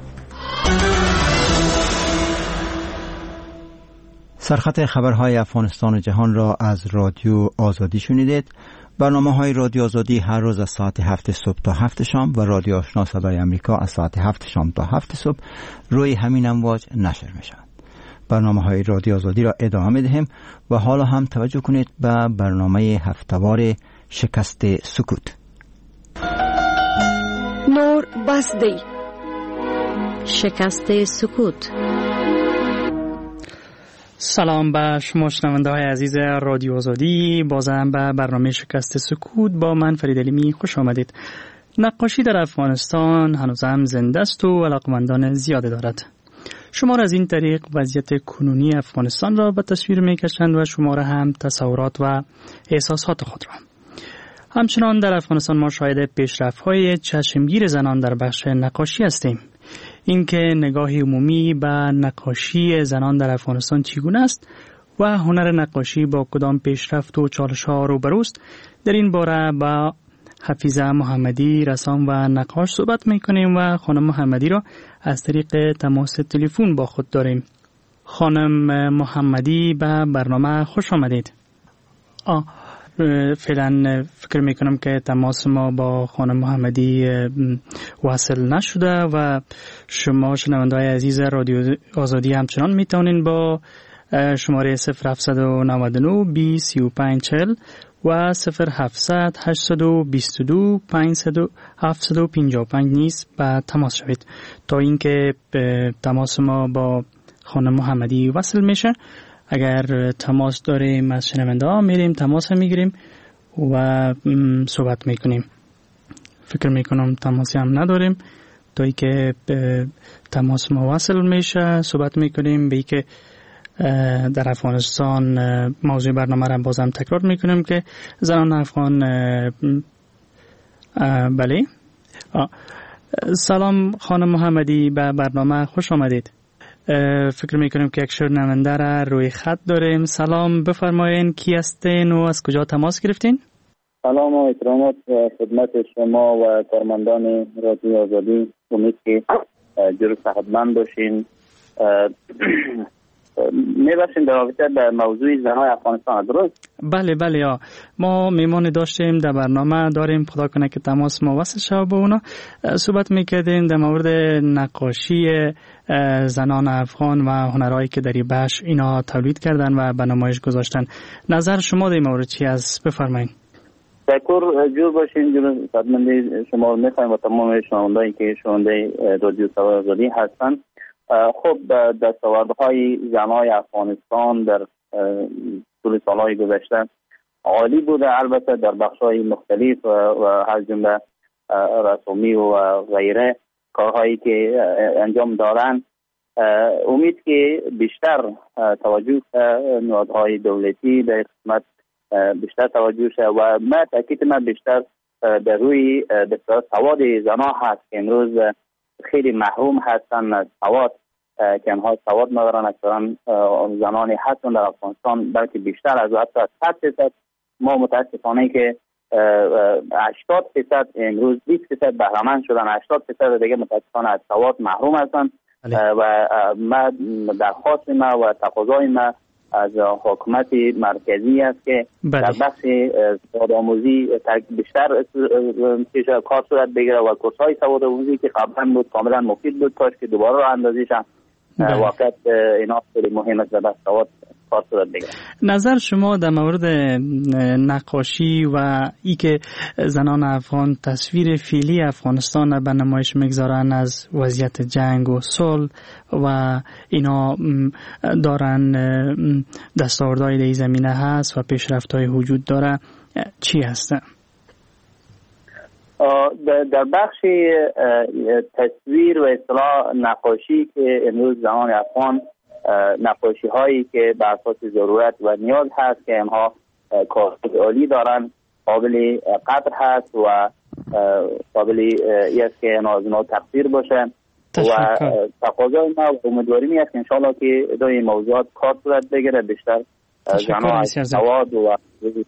سرخط خبرهای افغانستان و جهان را از رادیو آزادی شنیدید. برنامه‌های رادیو آزادی هر روز از ساعت 7 صبح تا 7 شام و رادیو آشنا صدای امریکا از ساعت 7 شام تا 7 صبح روی همین امواج نشر می‌شود. برنامه‌های رادیو آزادی را ادامه می‌دهیم و حالا هم توجه کنید به برنامه هفته‌وار شکست سکوت. نور بسدی شکست سکوت. سلام به شما شنونده‌های عزیز رادیو آزادی. بازم به برنامه شکست سکوت با من فرید علیمی خوش آمدید. نقاشی در افغانستان هنوزم زنده است و علاقمندان زیاده دارد. شمار از این طریق وضعیت کنونی افغانستان را به تصویر می‌کشند و شمار هم تصورات و احساسات خود را. همچنان در افغانستان ما شاهد پیشرفت‌های چشمگیر زنان در بخش نقاشی هستیم. اینکه نگاه عمومی به نقاشی زنان در افغانستان چگونه است و هنر نقاشی با کدام پیشرفت و چالش‌ها روبروست، در این باره با حفیظه محمدی رسام و نقاش صحبت می‌کنیم و خانم محمدی را از طریق تماس تلفن با خود داریم. خانم محمدی به برنامه خوش آمدید. فعلا فکر میکنم که تماس ما با خانم محمدی وصل نشده و شما شنونده‌های عزیز رادیو آزادی همچنان میتونین با شماره 0799 203540 و 0700 822 755 نیز به تماس شوید تا اینکه تماس ما با خانم محمدی وصل میشه. اگر تماس داریم از شنونده ها میریم تماس میگیریم و صحبت میکنیم. فکر میکنم تماسی هم نداریم تا ای که تماس ما وصل میشه صحبت میکنیم. به ای که در افغانستان موضوع برنامه را بازم تکرار میکنیم که زنان افغان بله. سلام خانم محمدی، به برنامه خوش آمدید. فکر میکنیم که یک شنونده را روی خط داریم. سلام، بفرمایین کی هستین و از کجا تماس گرفتین؟ سلام و احترامات خدمت شما و کارمندان رادیو آزادی. امید که جور صحتمند باشین. میباشین در رابطه به موضوع زنهای افغانستان، درست؟ بله ما میمون داشتیم در برنامه داریم، خدا کنه که تماس ما وصل شد با اونا. صحبت میکردیم در مورد نقاشی زنان افغان و هنرهایی که در این بخش اینا تولید کردن و به نمایش گذاشتن. نظر شما در این مورد چی است؟ بفرمایید. تشکر جور باشین. جور خدمت شما رو میخوایم و تمام شنوندهایی که شنونده رادیو صدای آزادی هستند. خب دستاوردهای زنهای افغانستان در طول سالهای گذشته عالی بوده، البته در بخش‌های مختلف و از جمله رسومی و غیره کارهایی که انجام دارند. امید که بیشتر توجه نهادهای دولتی در خدمت بیشتر توجه شد و ما تاکید ما بیشتر در روی سواد زنان هست که امروز خیلی محروم هستند از سواد، که آنها سواد ندارن. اکثرا زنانی هستند در افغانستان بلکه بیشتر از حتی 100% ما متاسفانه که 80% امروز 20% بهره‌مند شدن، 80% دیگه متاسفانه از سواد محروم هستند. و ما درخواست ما و تقاضای ما از حکومت مرکزی است که در بخش سوادآموزی بیشتر کار صورت بگیره و کورس‌های سوادآموزی که قبلا بود کاملا مفید بود کاش که دوباره راه اندازی شن. واقعا اینا خیلی مهم است در سواد کار صورت بگیره. نظر شما در مورد نقاشی و ای که زنان افغان تصویر فعلی افغانستان به نمایش میگذارن از وضعیت جنگ و صلح و اینا دارن دستاوردهای در زمینه هست و پیشرفت‌های وجود داره، چی هستن؟ در بخش تصویر و اصطلاح نقاشی که امروز زنان افغان نقاشی هایی که بر اساس ضرورت و نیاز هست که اینها کاربرد عالی دارن، قابل قدر هست و قابل است که اینا تقدیر باشه و تقاضای ما و امیدواری است که انشاءالله که ادای موضوعات کار صورت بگیره، بیشتر زنان از سواد و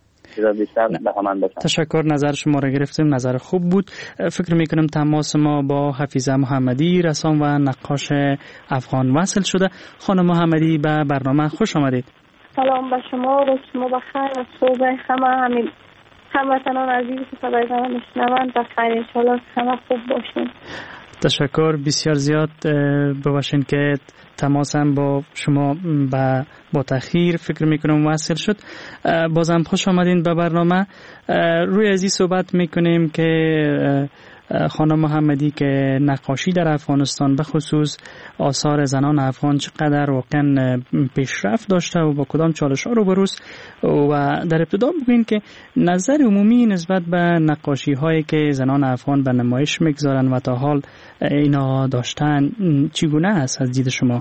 تشکر. نظر شما را گرفتیم، نظر خوب بود. فکر میکنم تماس ما با حفیظه محمدی رسام و نقاش افغان وصل شده. خانم محمدی به برنامه خوش آمدید. سلام به شما، روز شما بخیر و صبح همه هموطنان عزیزی که صدای من میشنوند بخیر، انشالله همه خوب باشین. تشکر بسیار زیاد. ببخشید که تماسم با شما با تأخیر فکر میکنم وصل شد. بازم خوش آمدین به برنامه. روی ازی صحبت میکنیم که خانم محمدی که نقاشی در افغانستان به خصوص آثار زنان افغان چقدر واقعا پیشرفت داشته و با کدام چالش‌ها روبروست و در ابتدا بگوین که نظر عمومی نسبت به نقاشی هایی که زنان افغان به نمایش میگذارن و تا حال اینا داشتن چگونه است از دید شما؟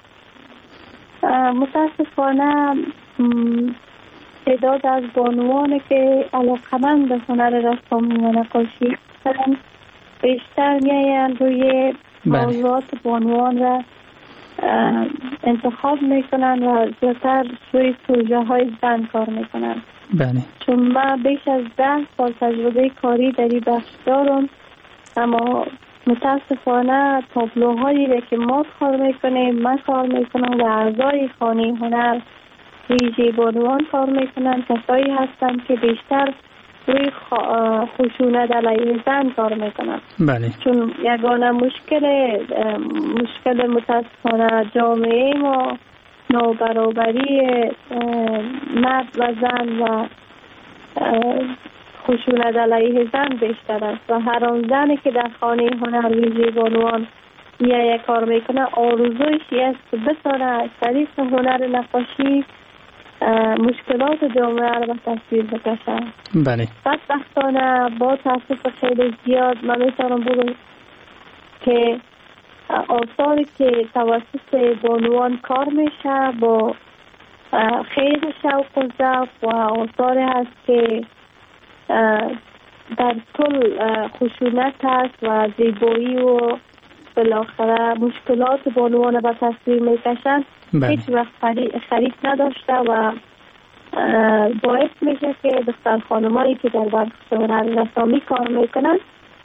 متاسفانه تعداد از بانوانی که علاقه‌مند به هنر رسامی و نقاشی هستند بیشتر میاین روی موضوعات بانوان را انتخاب میکنن و زیادتر روی پروژه های زن کار میکنن. بله. چون من بیش از 10 سال تجربه کاری در این بخش دارم، اما متاسفانه تابلوهایی که ما کار میکنیم، من کار میکنم و اعضای خانه هنر ویژه بانوان کار میکنن، کسایی هستن که بیشتر روی خشونت علیه زن کار میکنن. بله. چون یگانه مشکل متاسفانه جامعه ما نابرابری مرد و زن و خشونت علیه زن بیشتر است و هر آن زنی که در خانه هنر ویژه بانوان یک کار میکنه آرزویش است که بتونه از طریق هنر نقاشی مشکلات جامعه را به تصویر بکشه. بله. بدبختانه با تاسف خیلی زیاد من میتونم بگم که آثاری که توسط بانوان کار میشه با خیلی شوق و ذوق و آثاری هست که در طول خشونت هست و زیبایی و بالاخره مشکلات بانوان به تصویر میکشند. هیچ وقت خرید نداشته و باعث میشه که دختر خانمایی که در بخش هنر رسامی کار میکنن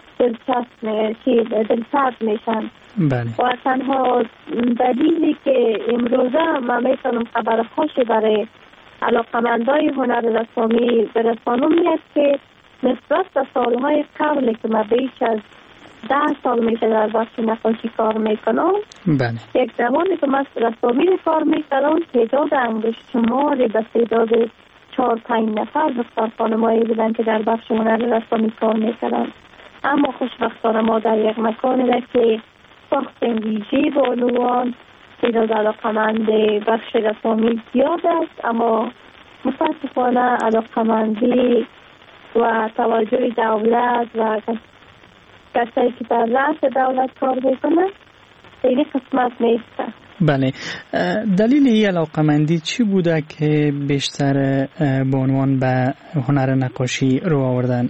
دلسرد میشن. بله. و تنها دلیلی که امروزه من میتونم خبر خوشی برای علاقمندای هنر رسامی برسانم است که نسبت به سالهای قبل که من بیش از 10 سال میشه در بخش نقاشی کار میکنم. بله. یک زمانی که من رسامی کار میکردم تعداد انگشت شماری به تعداد 4-5 نفر دختر خانمایی بودن که در بخش هنر رسامی کار میکردن. اما خوشبختانه ما در یک مکانی را که ساخت ویژه بانوان تعداد علاقمند بخش رسامی زیاد است، اما متاسفانه علاقمندی و توجه دولت و کسایی که در رأس دولت کار میکنن خیلی قسمت نیست. بله، دلیل این علاقمندی چی بوده که بیشتر بانوان به هنر نقاشی رو آوردن؟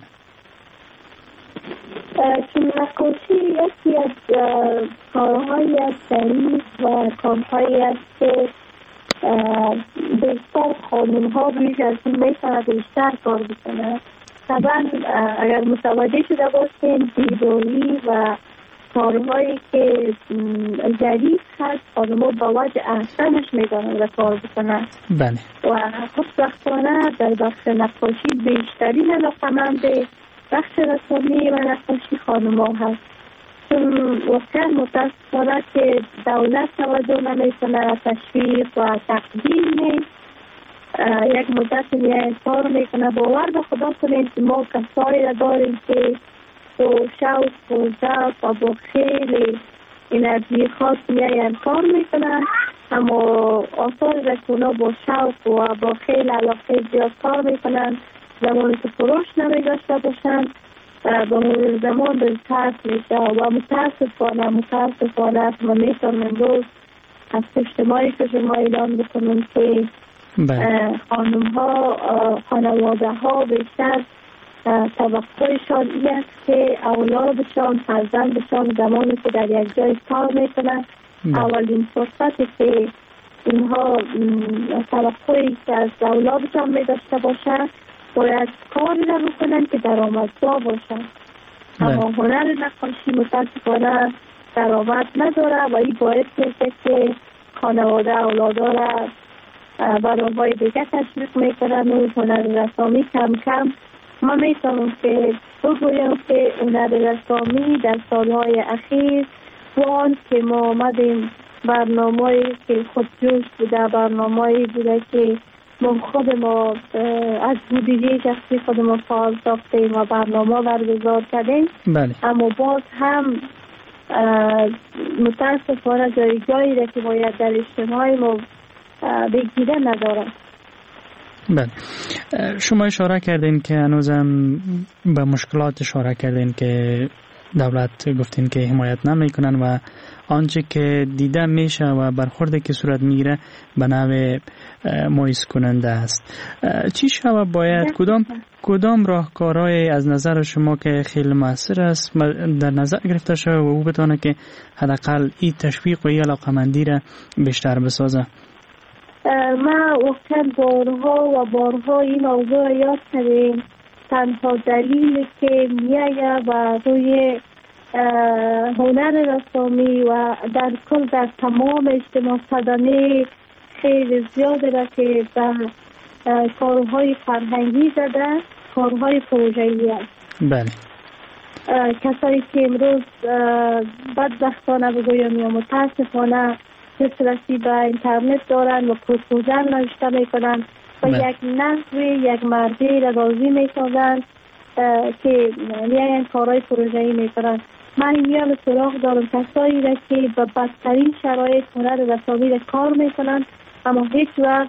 چون نقاشی یکی از کارهایی از ظریف و کارهایی است که بیشتر خانم‌ها بیش از این میتونه بیشتر کار بکنه. طبعا اگر متوجه شده باشین زیبایی و کارهایی که ظریف هست خانم‌ها با وجه احسنش میدانند و کار بکنن. بله. و خوشبختانه در بخش نقاشی بیشترین علاقه‌مند بخش رسامی و نقاشی خانم‌ها هست، چون واقعا متاسفانه که دولت توجه نمیکنه، تشویق و تقدیم نیست. یک مدت میای کار میکنه، باور به خدا کنید ما کسایی را داریم که با شوق و ذوق و با خیلی انرژی خاص میاین کار میکنن، اما آثار رسونا با شوق و با خیلی علاقه زیاد کار میکنن. زمانی که فروش نمیداشته باشن با مرور زمان دلترس میشه و متاسفانه ما میتونم امروز از اجتماعی که شما اعلان بکنم که خانم ها خانواده ها بیشتر توقعشان این است که اولادشان فرزندشان زمانی که در یک جای کار میکنن اولین فرصتی که اینها توقعی که از اولادشان میداشته باشن باید کاری را بکنن که درآمدزا باشن. اما هنر نقاشی متاسفانه درآمد نداره و این باعث میشه که خانواده اولادا را برای دیگه تشویق میکنن و هنر رسامی کم کم ما میتونم که بگویم که هنر رسامی در سالهای اخیر وان که ما آمدیم برنامه‌ای که خودجوش بوده، برنامه‌ای بوده که ما خود ما از بودجه شخصی خود ما فعال ساختیم و برنامه برگزار کردیم. بله. اما باز هم متاسفانه جایی را که باید در اجتماع ما بگیره نداره. بله، شما اشاره کردین که هنوزم به مشکلات اشاره کردین که دولت گفتین که حمایت نمیکنن و آنچه که دیده میشه و برخوردی که صورت میگیره به نوع مایوس کننده است. چی شود باید کدام راهکارهای از نظر شما که خیلی موثر است در نظر گرفته شود و او بتونه که حداقل این تشویق و این علاقمندی را بیشتر بسازه؟ ما واقعا بارها این موضوع یاد کردیم. تنها دلیلی که میایه و روی هنر رسامی و در کل در تمام اجتماع صدمه خیلی زیاده را که به کارهای فرهنگی زده، کارهای پروژه‌ای است. بله. کسایی که امروز بدبختانه بگویم یا متاسفانه دسترسی به اینترنت دارن و پروپوزل نوشته میکنن و یک نحو یک مردی را راضی میسازن که میاین کارهای پروژه‌ای میکنن. من میان سراغ دارم کسایی را که به بدترین شرایط هنر رسامی را کار میکنن، اما هیچ وقت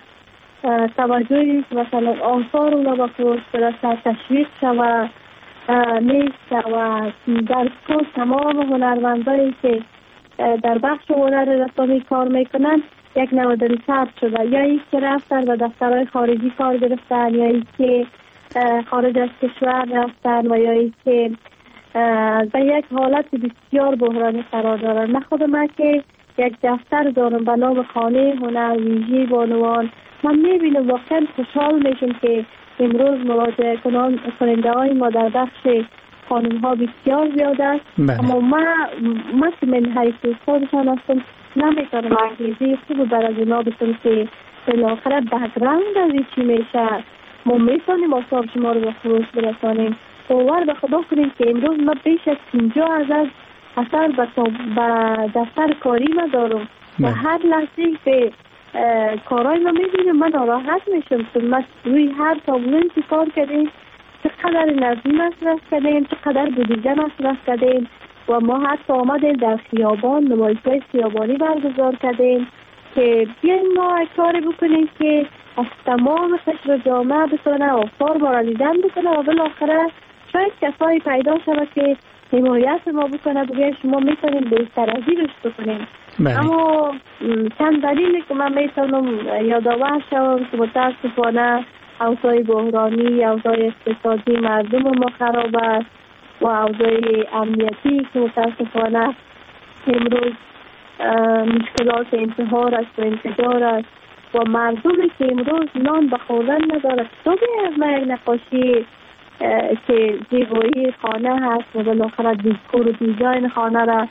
توجهی مثلا آثار اونا با فروش برسه تشویق شود نیست و در کل تمام هنرمندایی که در بخش هنر رسامی کار میکنن یک نوع دلسرد شده، یا این که رفتن و دفترهای خارجی کار گرفتن، یا این که خارج از کشور رفتن و یا این که به یک حالت بسیار بحرانی قرار دارن. من خود من که یک دفتر دارم به نام خانه هنر ویژه بانوان، من میبینم واقعا خوشحال میشم که امروز مراجعه کننده های ما در بخش خانم ها بسیار زیاد است. اما من که من حیث خودشان هستم نمیتونم انگیزه خوب برای اونا بسیم که بالاخره بک‌گراند از چی میشه ما میتونیم آثار شما رو به فروش برسانیم. باور به خدا کنیم که امروز ما بیش از 50,000 اثر به دفتر کاری ما دارم و هر لحظه به کارهای ما میبینیم من ناراحت میشم که ما روی هر تابلوی که کار کردیم چقدر نظمی مصرف کردیم، چقدر بودجه مصرف کردیم و ما حتی آمدیم در خیابان نمایش‌های خیابانی برگزار کردیم که بیایم ما کاری بکنیم که از تمام قشر جامعه بتونه آثار ما را دیدن بکنه و بالاخره شاید کسایی پیدا شود که حمایت ما بکنه بگه شما میتونیم بهتر از اینش بکنیم. اما چند دلیلی که من میتونم یادآور شوم که متاسفانه اوضاع بحرانی، اوضاع اقتصادی مردم ما خراب است و اوضاع امنیتی که متاسفانه امروز مشکلات انتحار است و انفجار است و مردمی که امروز نان به خوردن ندارد. تو از من یک نقاشی که زیبایی خانه هست و بالاخره دیکور و دیزاین خانه را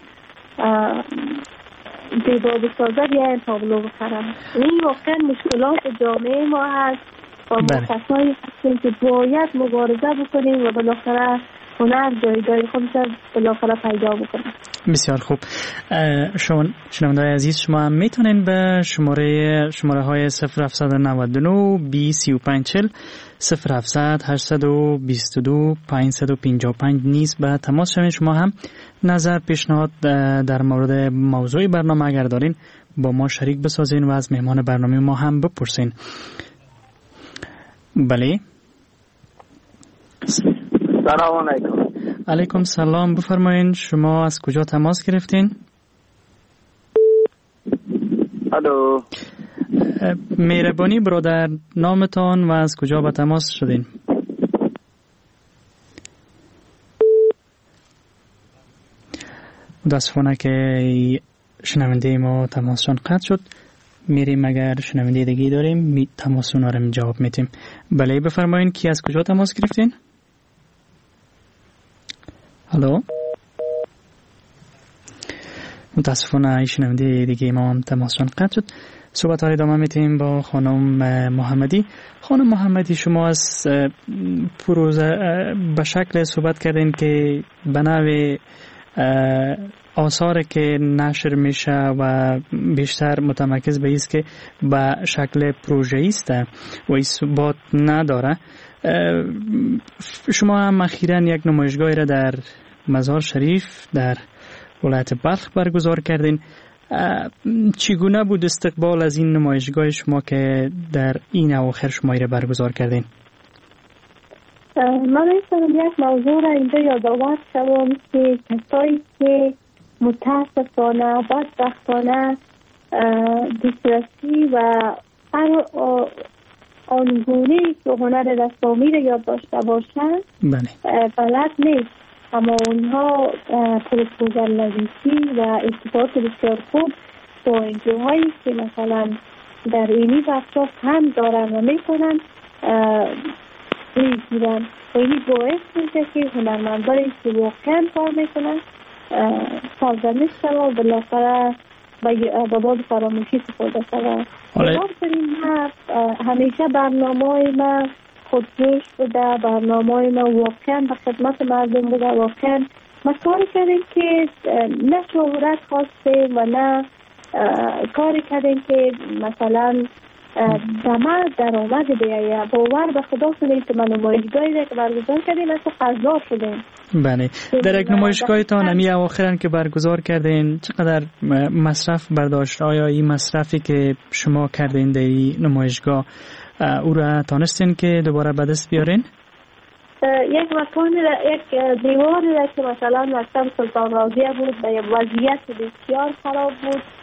زیبا بسازد یا این تابلو بخرم. این واقعا مشکلات جامعه ما هست و ما کسایی هستیم که باید مبارزه بکنیم و بالاخره هنر جایگاه خودش بالاخره پیدا بکنیم. بسیار خوب. شنونده‌های عزیز شما هم میتونین به شماره های 0799 203540 0700 822 555 نیز به تماس شوین. شما هم نظر پیشنهاد در مورد موضوع برنامه اگر دارین با ما شریک بسازین و از مهمان برنامه ما هم بپرسین. بله. سلام علیکم. علیکم سلام. بفرمایین شما از کجا تماس گرفتین؟ الو. مهربانی برادر نامتان و از کجا به تماس شدین؟ متاسفانه که شنونده ما تماسشان قطع شد. میریم اگر شنونده دیگه داریم تماس اونا رو جواب میتیم. بله بفرمایین کی از کجا تماس گرفتین؟ الو. متاسفانه شنونده دیگه ما هم تماسشان قطع شد. صحبت ها رو ادامه میتیم با خانم محمدی. خانم محمدی شما از پروژه به شکل صحبت کردین که به نوع آثاری که نشر میشه و بیشتر متمرکز به ایست که به شکل پروژه‌ای است و اثبات نداره. شما هم اخیراً یک نمایشگاهی را در مزار شریف در ولایت بلخ برگزار کردین. چگونه بود استقبال از این نمایشگاه شما که در این اواخر شما را برگزار کردین؟ من می‌خواستم یک موضوع را اینجا یادآور شوم که کسایی که متاسفانه بدبختانه دسترسی و آنگونه‌ای که هنر رسامی را یاد داشته باشند بلد نیست، اما اونها پروپوزال نویسی و ارتباط بسیار خوب با انجوهایی که مثلا در اینی بخشا هم دارن و میکنن میگیرن و اینی باعث میشه که هنرمندایی که واقعا کار میکنن سرزنش شد و بالاخره به باد فراموشی سپرده شد. همیشه برنامه‌های ما خودجوش بوده، برنامه‌های ما واقعا به خدمت مردم بوده. واقعا ما کاری کردیم که نه شهرت خواستیم و نه کاری کردیم که مثلا دمه در آمد بیایه. باور به خدا کنید که من نمایشگاهی را که برگزار کردیم از قضا شدیم. بله. در یک نمایشگاهتان همی اواخرن که برگزار کردین چقدر مصرف برداشت؟ آیا این مصرفی که شما کردین در این نمایشگاه او را تانستین که دوباره به دست بیارین؟ یک مکان یک دیواری را که مثلا مکتب سلطان راضیه بود و یک وضعیت بسیار خراب بود